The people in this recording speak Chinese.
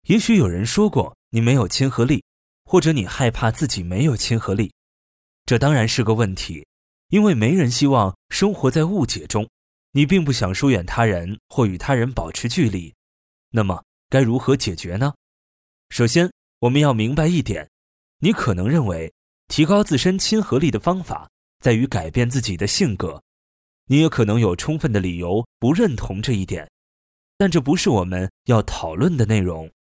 也许有人说过你没有亲和力，或者你害怕自己没有亲和力。这当然是个问题，因为没人希望生活在误解中。你并不想疏远他人或与他人保持距离，那么该如何解决呢？首先，我们要明白一点，你可能认为提高自身亲和力的方法在于改变自己的性格，你也可能有充分的理由不认同这一点，但这不是我们要讨论的内容。